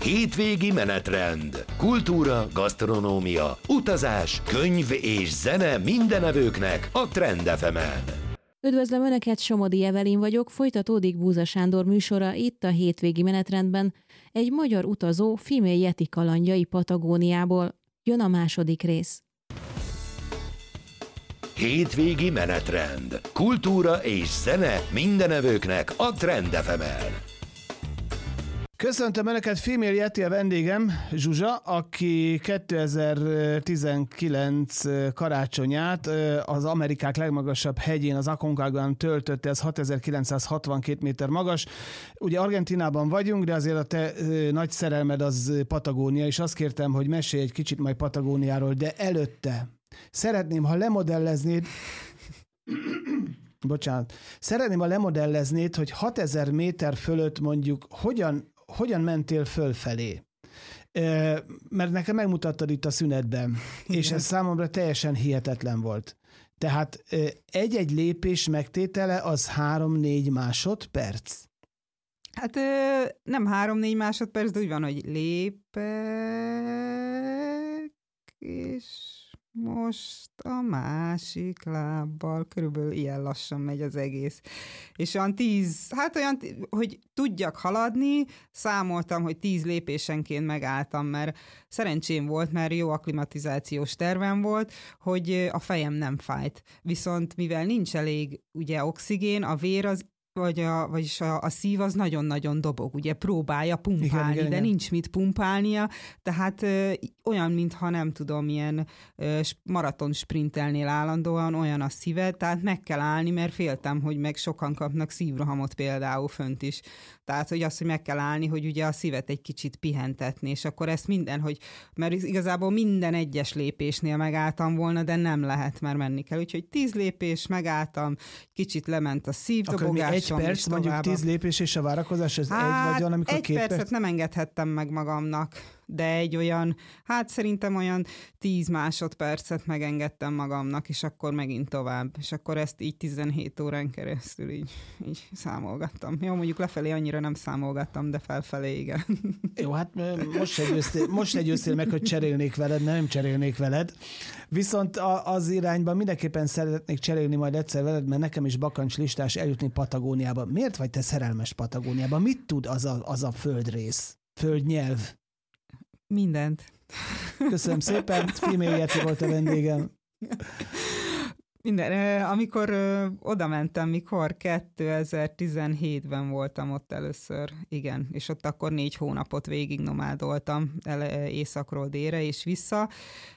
Hétvégi menetrend. Kultúra, gasztronómia, utazás, könyv és zene mindenevőknek a Trend FM-en. Üdvözlöm Önöket, Somodi Evelin vagyok, folytatódik Búza Sándor műsora itt a Hétvégi menetrendben. Egy magyar utazó Female Yeti kalandjai Patagóniából. Jön a második rész. Hétvégi menetrend. Kultúra és zene mindenevőknek a Trend FM-en. Köszöntöm Önöket, Female Yeti a vendégem, Zsuzsa, aki 2019 karácsonyát az Amerikák legmagasabb hegyén, az Aconcagúan töltötte, ez 6962 méter magas. Ugye Argentínában vagyunk, de azért a te nagy szerelmed az Patagónia, és azt kértem, hogy mesélj egy kicsit majd Patagóniáról, de előtte szeretném, ha lemodelleznéd, szeretném, ha lemodelleznéd, hogy 6000 méter fölött mondjuk hogyan mentél fölfelé? Mert nekem megmutattad itt a szünetben, és ez számomra teljesen hihetetlen volt. Tehát egy-egy lépés megtétele az 3-4 másodperc? Hát nem 3-4 másodperc, de úgy van, hogy lépek, és most a másik lábbal, körülbelül ilyen lassan megy az egész. És olyan hogy tudjak haladni, számoltam, hogy 10 lépésenként megálltam, mert szerencsém volt, mert jó akklimatizációs tervem volt, hogy a fejem nem fájt. Viszont mivel nincs elég ugye oxigén, a vér vagyis a szív az nagyon-nagyon dobog, ugye próbálja pumpálni, igen. Nincs mit pumpálnia, tehát olyan, mintha nem tudom, ilyen maraton sprintelnél állandóan, olyan a szíved, tehát meg kell állni, mert féltem, hogy meg sokan kapnak szívrohamot például fönt is. Tehát, hogy az, hogy meg kell állni, hogy ugye a szívet egy kicsit pihentetni, és akkor ezt mert igazából minden egyes lépésnél megálltam volna, de nem lehet, mert menni kell. Úgyhogy 10 lépés, megálltam, kicsit lement a szívdobogás. Egy perc, mondjuk 10 lépés és a várakozás, ez egy vagy olyan, amikor 2 perc? Percet nem engedhettem meg magamnak, de egy olyan, szerintem olyan 10 másodpercet megengedtem magamnak, és akkor megint tovább. És akkor ezt így 17 órán keresztül így számolgattam. Jó, mondjuk lefelé annyira nem számolgattam, de felfelé igen. Jó, hát most se győztél meg, hogy cserélnék veled, nem cserélnék veled. Viszont az irányban mindenképpen szeretnék cserélni majd egyszer veled, mert nekem is bakancs listás eljutni Patagóniába. Miért vagy te szerelmes Patagóniában? Mit tud az a földrész? Földnyelv? Mindent. Köszönöm szépen, Female Yeti volt a vendégem. Minden. Amikor oda mentem, 2017-ben voltam ott először, igen, és ott akkor 4 hónapot végig nomádoltam északról délre és vissza.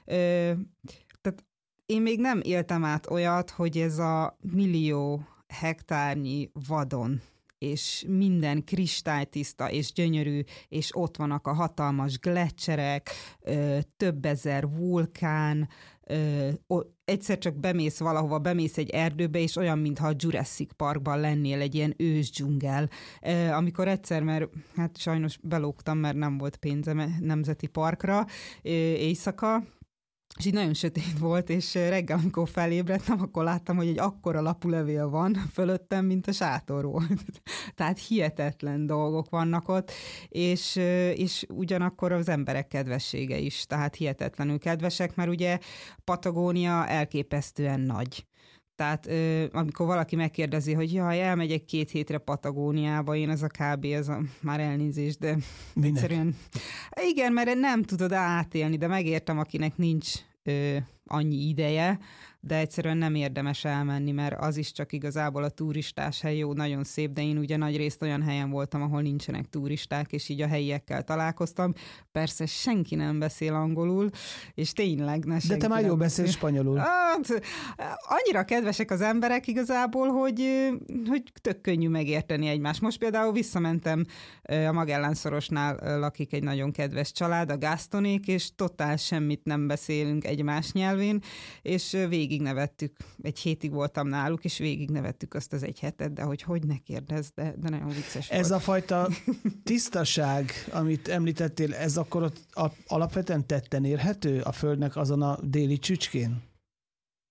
Tehát én még nem éltem át olyat, hogy ez a millió hektárnyi vadon, és minden kristálytiszta és gyönyörű, és ott vannak a hatalmas gleccserek, több ezer vulkán, egyszer csak bemész valahova, bemész egy erdőbe, és olyan, mintha a Jurassic Parkban lennél, egy ilyen ősdzsungel. Amikor egyszer, mert hát sajnos belógtam, mert nem volt pénzem nemzeti parkra éjszaka, és így nagyon sötét volt, és reggel, amikor felébredtem, akkor láttam, hogy egy akkora lapulevél van fölöttem, mint a sátor volt. Tehát hihetetlen dolgok vannak ott, és ugyanakkor az emberek kedvessége is, tehát hihetetlenül kedvesek, mert ugye Patagónia elképesztően nagy. Tehát amikor valaki megkérdezi, hogy jaj, elmegyek 2 hétre Patagóniába, én ez a kb. Már elnézés, de egyszerűen... Igen, mert nem tudod átélni, de megértem, akinek nincs annyi ideje, de egyszerűen nem érdemes elmenni, mert az is csak igazából a turistás hely, jó, nagyon szép, de én ugye nagy részt olyan helyen voltam, ahol nincsenek turisták, és így a helyiekkel találkoztam. Persze senki nem beszél angolul, és tényleg de te már jól beszélsz spanyolul. Hát, annyira kedvesek az emberek igazából, hogy tök könnyű megérteni egymást. Most például visszamentem, a Magellán-szorosnál lakik egy nagyon kedves család, a Gastonék, és totál semmit nem beszélünk egymás nyelvén, és végignevettük. Egy hétig voltam náluk, és végignevettük azt az egy hetet, de hogy ne kérdezz, de nagyon vicces volt. Ez a fajta tisztaság, amit említettél, ez akkor ott alapvetően tetten érhető a Földnek azon a déli csücskén?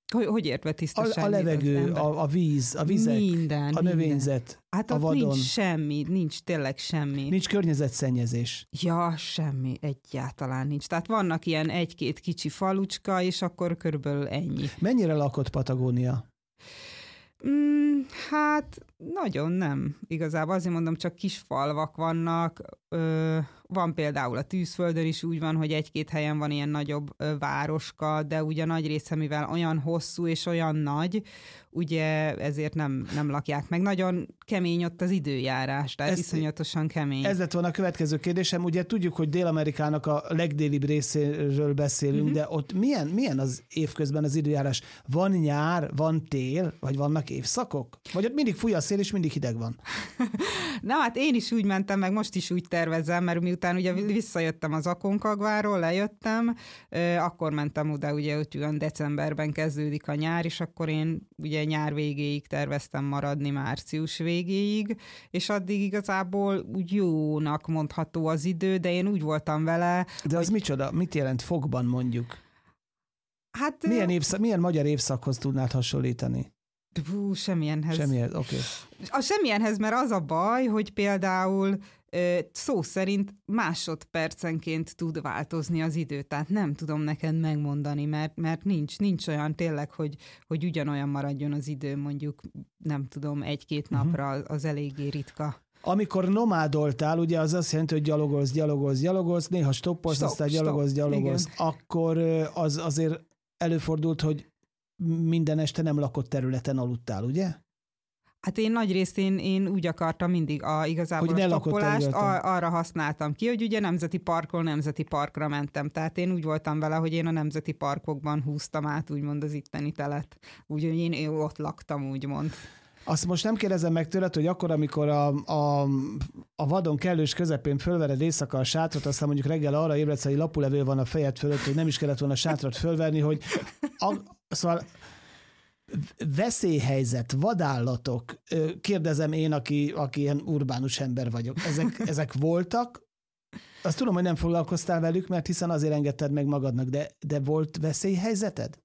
Hogy értve tisztaság? A levegő, a víz, a vizek, minden, a növényzet, hát a vadon. Nincs semmi, nincs tényleg semmi. Nincs környezetszennyezés. Ja, semmi, egyáltalán nincs. Tehát vannak ilyen egy-két kicsi falucska, és akkor körülbelül ennyi. Mennyire lakott Patagónia? Hát nagyon nem. Igazából azért mondom, csak kis falvak vannak. Van például a Tűzföldön is úgy van, hogy egy-két helyen van ilyen nagyobb városka, de ugye nagy része, mivel olyan hosszú és olyan nagy, ugye ezért nem lakják meg. Nagyon kemény ott az időjárás, tehát iszonyatosan kemény. Ez lett volna a következő kérdésem. Ugye tudjuk, hogy Dél-Amerikának a legdélibb részéről beszélünk, de ott milyen az évközben az időjárás? Van nyár, van tél, vagy vannak évszakok? Vagy ott mindig fúj a szél, és mindig hideg van? Na hát én is úgy mentem, meg most is úgy tervezem, mert miután ugye visszajöttem az Aconcagváról, lejöttem, akkor mentem oda, ugye hogy olyan decemberben kezdődik a nyár, és akkor én ugye nyár végéig terveztem maradni, március végéig, és addig igazából úgy jónak mondható az idő, de én úgy voltam vele. De az micsoda? Mit jelent fokban mondjuk? Hát... Milyen magyar évszakhoz tudnád hasonlítani? Semmilyenhez. Semmilyenhez, oké. A semmilyenhez, mert az a baj, hogy például szó szerint másodpercenként tud változni az idő, tehát nem tudom neked megmondani, mert nincs olyan tényleg, hogy ugyanolyan maradjon az idő, mondjuk nem tudom, egy-két napra, az eléggé ritka. Amikor nomádoltál, ugye az azt jelenti, hogy gyalogolsz, néha stoppolsz, aztán gyalogolsz, akkor az azért előfordult, hogy minden este nem lakott területen aludtál, ugye? Hát én nagy részt én úgy akartam mindig igazából a stoppolást arra használtam ki, hogy ugye nemzeti parkra mentem. Tehát én úgy voltam vele, hogy én a nemzeti parkokban húztam át úgymond az itteni telet. Úgyhogy én ott laktam, úgymond. Azt most nem kérdezem meg tőled, hogy akkor, amikor a vadon kellős közepén fölvered éjszaka a sátrat, aztán mondjuk reggel arra ébredsz, hogy lapulevél van a fejed fölött, hogy nem is kellett volna sátrat fölverni, hogy szóval veszélyhelyzet, vadállatok, kérdezem én, aki ilyen urbánus ember vagyok, ezek voltak? Azt tudom, hogy nem foglalkoztál velük, mert hiszen azért engedted meg magadnak, de volt veszélyhelyzeted?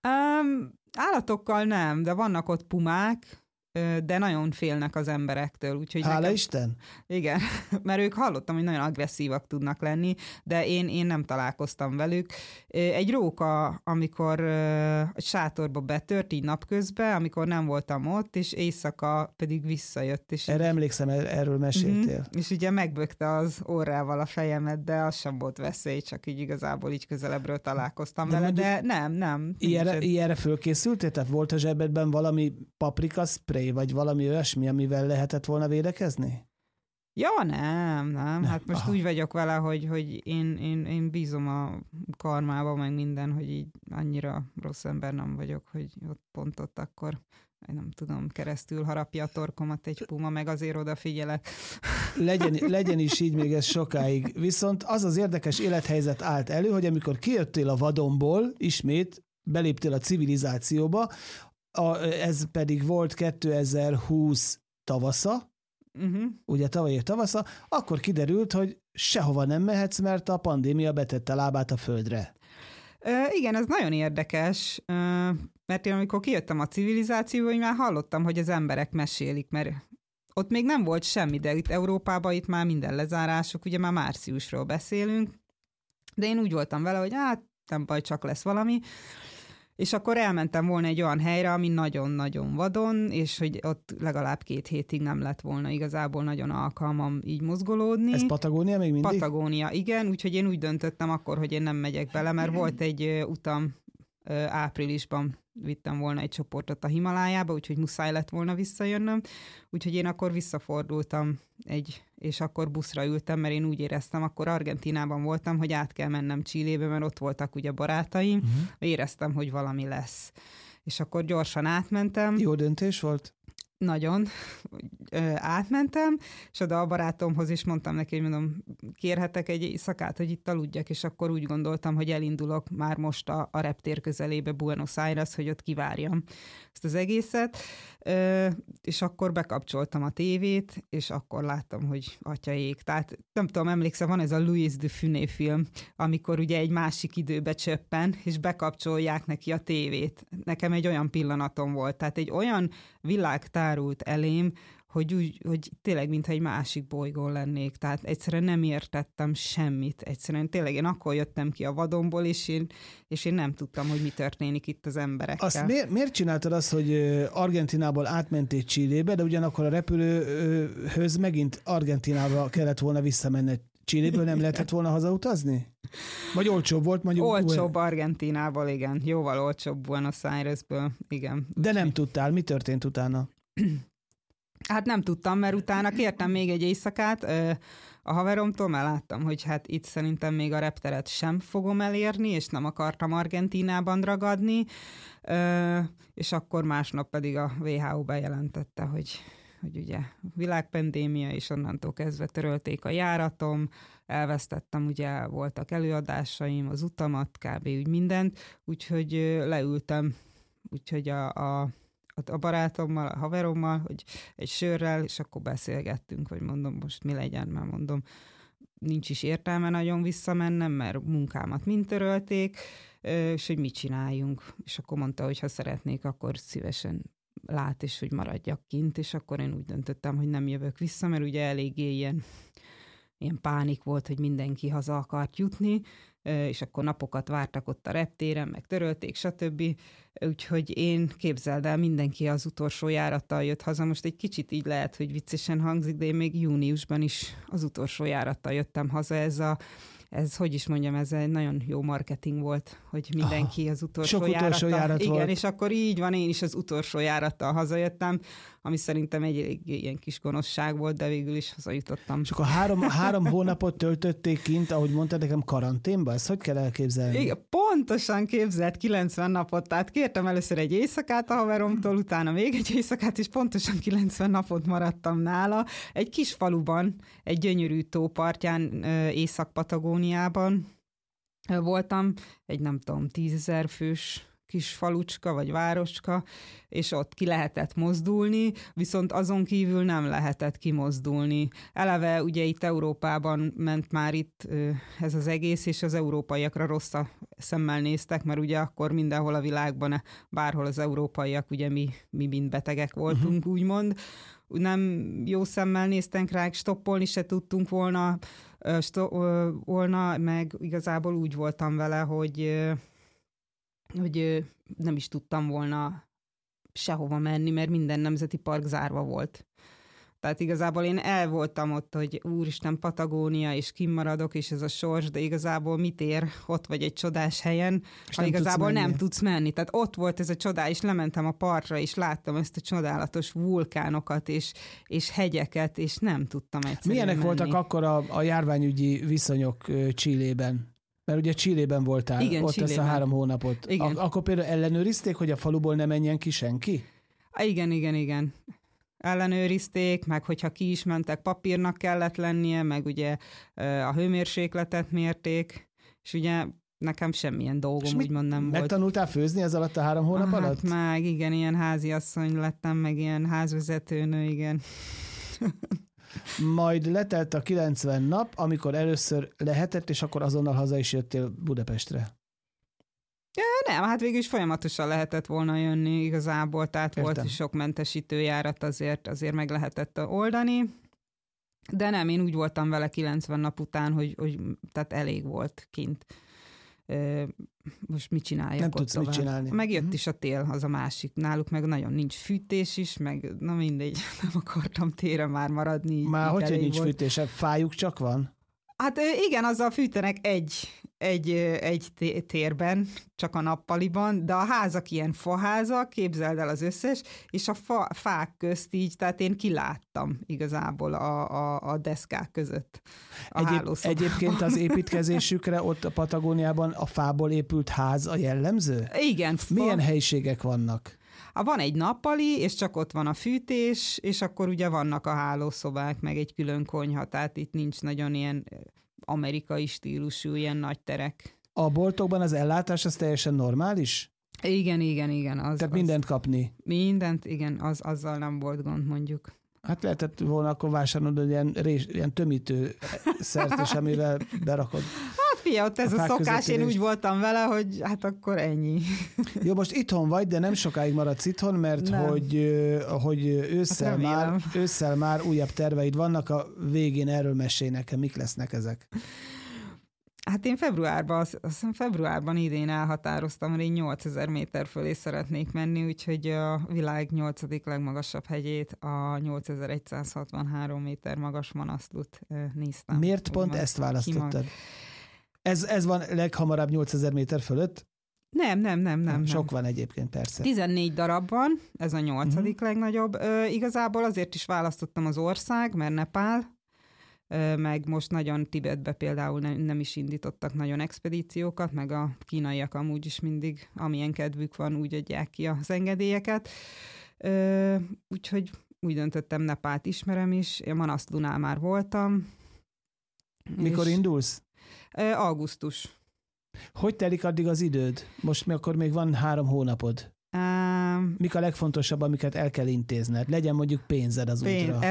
Állatokkal nem, de vannak ott pumák, de nagyon félnek az emberektől. Úgyhogy Hála Isten! Igen, mert ők hallottam, hogy nagyon agresszívak tudnak lenni, de én nem találkoztam velük. Egy róka, amikor egy sátorba betört, így napközben, amikor nem voltam ott, és éjszaka pedig visszajött. És erre emlékszem, erről meséltél. És ugye megbökte az orrával a fejemet, de az sem volt veszély, csak így igazából így közelebbről találkoztam vele, de nem. Ilyenre fölkészültél? Tehát volt a zsebedben valami paprika spray, vagy valami olyasmi, amivel lehetett volna védekezni? Ja, nem. Hát most úgy vagyok vele, hogy én bízom a karmába, meg minden, hogy így annyira rossz ember nem vagyok, hogy pont ott akkor, nem tudom, keresztül harapja a torkomat egy puma, meg azért odafigyelek. Legyen is így még ez sokáig. Viszont az érdekes élethelyzet állt elő, hogy amikor kijöttél a vadonból, ismét beléptél a civilizációba, ez pedig volt 2020 tavasza, ugye tavaly év tavasza, akkor kiderült, hogy sehova nem mehetsz, mert a pandémia betette lábát a földre. Igen, ez nagyon érdekes, mert én amikor kijöttem a civilizációba, én már hallottam, hogy az emberek mesélik, mert ott még nem volt semmi, de itt Európában itt már minden lezárások, ugye már márciusról beszélünk, de én úgy voltam vele, hogy hát nem baj, csak lesz valami. És akkor elmentem volna egy olyan helyre, ami nagyon-nagyon vadon, és hogy ott legalább 2 hétig nem lett volna igazából nagyon alkalmam így mozgolódni. Ez Patagónia még mindig? Patagónia, igen, úgyhogy én úgy döntöttem akkor, hogy én nem megyek bele, mert volt egy utam áprilisban, vittem volna egy csoportot a Himalájába, úgyhogy muszáj lett volna visszajönnöm, úgyhogy én akkor visszafordultam és akkor buszra ültem, mert én úgy éreztem, akkor Argentínában voltam, hogy át kell mennem Chilébe, mert ott voltak ugye barátaim, éreztem, hogy valami lesz. És akkor gyorsan átmentem. Jó döntés volt? Nagyon. Átmentem, és oda a barátomhoz is mondtam neki, hogy mondom, kérhetek egy éjszakát, hogy itt aludjak, és akkor úgy gondoltam, hogy elindulok már most a reptér közelébe Buenos Aires, hogy ott kivárjam ezt az egészet, és akkor bekapcsoltam a tévét, és akkor láttam, hogy atyaék. Tehát nem tudom, emlékszem, van ez a Louis de Funès film, amikor ugye egy másik időbe csöppen, és bekapcsolják neki a tévét. Nekem egy olyan pillanatom volt, tehát egy olyan világ tárult elém, hogy tényleg mintha egy másik bolygón lennék. Tehát egyszerűen nem értettem semmit. Egyszerűen tényleg én akkor jöttem ki a vadonból, és én nem tudtam, hogy mi történik itt az emberekkel. Azt miért csináltad azt, hogy Argentinából átmentél Chilébe, de ugyanakkor a repülőhöz megint Argentinába kellett volna visszamenni? Chiléből nem lehetett volna hazautazni? Vagy olcsóbb volt mondjuk? Olcsóbb Argentinából, igen. Jóval olcsóbb Buenos Airesből, igen. De nem tudtál. Mi történt utána? Hát nem tudtam, mert utána kértem még egy éjszakát a haveromtól, mert láttam, hogy hát itt szerintem még a repteret sem fogom elérni, és nem akartam Argentínában ragadni, és akkor másnap pedig a WHO bejelentette, hogy ugye világpandémia, és onnantól kezdve törölték a járatom, elvesztettem, ugye voltak előadásaim, az utamat, kb. Úgy mindent, úgyhogy leültem, úgyhogy a barátommal, a haverommal, hogy egy sörrel, és akkor beszélgettünk, hogy mondom, most mi legyen, mert mondom, nincs is értelme nagyon visszamennem, mert munkámat mind törölték, és hogy mit csináljunk. És akkor mondta, hogy ha szeretnék, akkor szívesen lát, és hogy maradjak kint, és akkor én úgy döntöttem, hogy nem jövök vissza, mert ugye eléggé ilyen pánik volt, hogy mindenki haza akart jutni, és akkor napokat vártak ott a reptéren, meg törölték, stb. Úgyhogy én, képzeld el, mindenki az utolsó járattal jött haza. Most egy kicsit így lehet, hogy viccesen hangzik, de én még júniusban is az utolsó járattal jöttem haza. Ez hogy is mondjam, ez egy nagyon jó marketing volt, hogy mindenki az utolsó járat volt. Igen, és akkor így van, én is az utolsó járattal hazajöttem, ami szerintem egy ilyen kis gonoszság volt, de végül is hazajutottam. És akkor három hónapot töltötték kint, ahogy mondtad nekem, karanténba? Ezt hogy kell elképzelni? Igen, pontosan képzelt 90 napot, tehát kértem először egy éjszakát a haveromtól, utána még egy éjszakát, és pontosan 90 napot maradtam nála. Egy kis faluban, egy gyönyörű tópartján, Észak-Patagóniában voltam, egy nem tudom, 10 000 fős kis falucska vagy várocska, és ott ki lehetett mozdulni, viszont azon kívül nem lehetett kimozdulni. Eleve ugye itt Európában ment már itt ez az egész, és az európaiakra rossz szemmel néztek, mert ugye akkor mindenhol a világban, bárhol az európaiak, ugye mi mind betegek voltunk, úgymond. Nem jó szemmel néztek rá, stoppolni se tudtunk volna, meg igazából úgy voltam vele, hogy nem is tudtam volna sehova menni, mert minden nemzeti park zárva volt. Tehát igazából én el voltam ott, hogy úristen, Patagónia, és kimaradok, és ez a sors, de igazából mit ér ott vagy egy csodás helyen, és ha igazából nem tudsz menni. Tehát ott volt ez a csodá, és lementem a partra, és láttam ezt a csodálatos vulkánokat, és hegyeket, és nem tudtam egyszerűen Milyenek menni. voltak akkor a járványügyi viszonyok Chilében? Mert ugye Chilében voltál, igen, ott Chilében. ezt a 3 hónapot. Akkor például ellenőrizték, hogy a faluból ne menjen ki senki? Igen. Ellenőrizték, meg hogyha ki is mentek, papírnak kellett lennie, meg ugye a hőmérsékletet mérték, és ugye nekem semmilyen dolgom úgymond nem volt. Megtanultál főzni ez alatt a 3 hónap alatt? Hát meg igen, ilyen háziasszony lettem, meg ilyen házvezetőnő, igen. Majd letelt a 90 nap, amikor először lehetett, és akkor azonnal haza is jöttél Budapestre. Nem, hát végül is folyamatosan lehetett volna jönni igazából, tehát Értem. volt is sok mentesítőjárat, azért meg lehetett oldani. De nem, én úgy voltam vele 90 nap után, hogy tehát elég volt kint. Most mit csináljak? Nem tudsz mit csinálni. Megjött is a tél, az a másik. Náluk meg nagyon nincs fűtés is, meg na mindegy, nem akartam téren már maradni. Már hogy nincs volt. fűtés? Fájuk csak van? Hát igen, azzal fűtenek egy térben, csak a nappaliban, de a házak ilyen faházak, képzeld el az összes, és a fák közt így, tehát én kiláttam igazából a deszkák között. Egyébként az építkezésükre ott a Patagóniában a fából épült ház a jellemző? Igen. Milyen helyiségek vannak? Van egy nappali, és csak ott van a fűtés, és akkor ugye vannak a hálószobák, meg egy külön konyha, tehát itt nincs nagyon ilyen amerikai stílusú, ilyen nagy terek. A boltokban az ellátás az teljesen normális? Igen. Tehát mindent kapni? Mindent, igen, azzal nem volt gond, mondjuk. Hát lehetett volna akkor vásárolni ilyen tömítő szert is, amivel berakod. Hát figyelj, ott ez a szokás, én úgy voltam vele, hogy hát akkor ennyi. Jó, most itthon vagy, de nem sokáig maradsz itthon, mert hogy ősszel már újabb terveid vannak, a végén erről mesélj nekem, mik lesznek ezek? Hát én februárban idén elhatároztam, hogy én 8000 méter fölé szeretnék menni, úgyhogy a világ 8. legmagasabb hegyét, a 8163 méter magas Manaslut néztem. Miért pont ezt választottad? Ez van leghamarabb 8000 méter fölött? Nem. Sok van egyébként, persze. 14 darab van, ez a 8. legnagyobb. Igazából azért is választottam az ország, mert Nepál, meg most nagyon Tibetbe például nem is indítottak nagyon expedíciókat, meg a kínaiak amúgy is mindig, amilyen kedvük van, úgy adják ki az engedélyeket. Úgyhogy úgy döntöttem, Nepált ismerem is, én Manastlunál már voltam. Mikor indulsz? Augusztus. Hogy telik addig az időd? Most akkor még van 3 hónapod. Mik a legfontosabb, amiket el kell intézned? Legyen mondjuk pénzed az útra.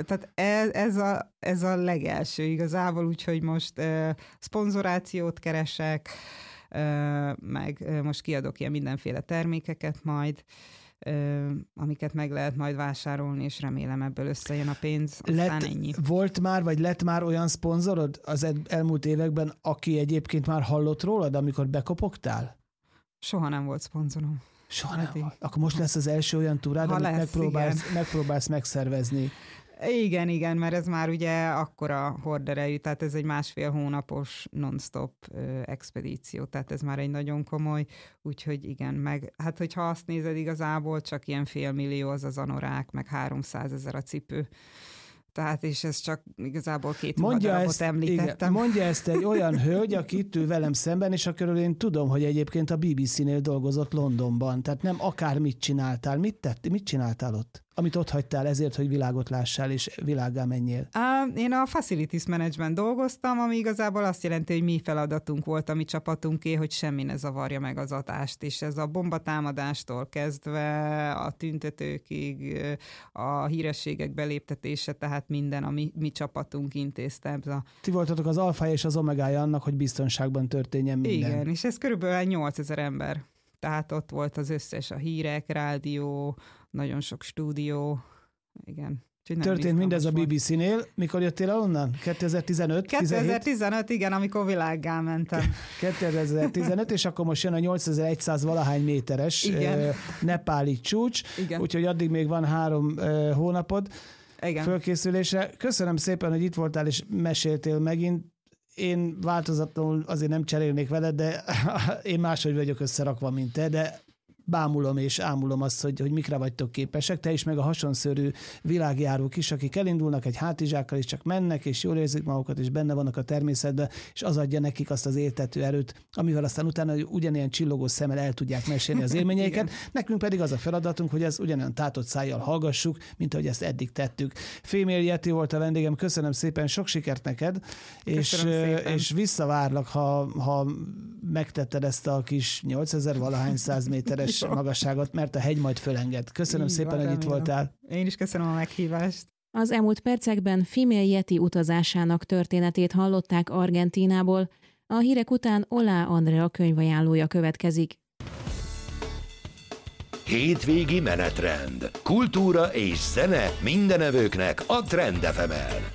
Ez a legelső igazából, úgyhogy most szponzorációt keresek, meg most kiadok ilyen mindenféle termékeket majd, amiket meg lehet majd vásárolni, és remélem ebből összejön a pénz, aztán ennyi. Volt már, vagy lett már olyan szponzorod az elmúlt években, aki egyébként már hallott rólad, amikor bekopogtál? Soha nem volt szponzorom. Soha nem. Akkor most lesz az első olyan túrád, amit megpróbálsz megszervezni. Igen, mert ez már ugye akkora horderejű, tehát ez egy 1,5 hónapos non-stop expedíció, tehát ez már egy nagyon komoly, úgyhogy igen, meg hát hogyha azt nézed igazából, csak ilyen 500 000 az anorák, meg 300 000 a cipő. Tehát, és ez csak igazából 2 darabot említettem. Igen, mondja ezt egy olyan hölgy, aki itt ül velem szemben, és akiről én tudom, hogy egyébként a BBC-nél dolgozott Londonban. Tehát nem akármit csináltál. Mit csináltál ott? Amit ott hagytál ezért, hogy világot lássál, és világgá menjél? Én a Facilities Management dolgoztam, ami igazából azt jelenti, hogy mi feladatunk volt, a mi csapatunké, hogy semmi ne zavarja meg az adást, és ez a bombatámadástól kezdve a tüntetőkig, a hírességek beléptetése, tehát minden, ami mi csapatunk intézte. Ti voltatok az alfája és az omegája annak, hogy biztonságban történjen minden. Igen, és ez körülbelül 8000 ember. Tehát ott volt az összes, a hírek, rádió, nagyon sok stúdió, igen. Történt mindez a BBC-nél. Mikor jöttél el onnan? 2015? 2015, igen, amikor világgá mentem. 2015, és akkor most jön a 8100 valahány méteres nepáli csúcs, igen. Úgyhogy addig még van 3 hónapod fölkészülésre. Köszönöm szépen, hogy itt voltál, és meséltél megint. Én változatlanul azért nem cserélnék veled, de én máshogy vagyok összerakva, mint te, de bámulom és ámulom azt, hogy mikre vagytok képesek. Te is, meg a hasonszörű világjárók is, akik elindulnak egy hátizsákkal, és csak mennek, és jól érzik magukat, és benne vannak a természetben, és az adja nekik azt az éltető erőt, amivel aztán utána ugyanilyen csillogó szemmel el tudják mesélni az élményeiket. Nekünk pedig az a feladatunk, hogy ezt ugyanolyan tátott szájjal hallgassuk, mint ahogy ezt eddig tettük. Fémél Yeti volt a vendégem, köszönöm szépen, sok sikert neked, és visszavárlak, ha megtetted ezt a kis 8000 valahány 100 méteres magasságot, mert a hegy majd fölenged. Köszönöm szépen, hogy itt voltál. Én is köszönöm a meghívást. Az elmúlt percekben Female Yeti utazásának történetét hallották Argentínából. A hírek után Olá Andrea könyvajánlója következik. Hétvégi menetrend. Kultúra és zene mindenevőknek a Trend FM-en.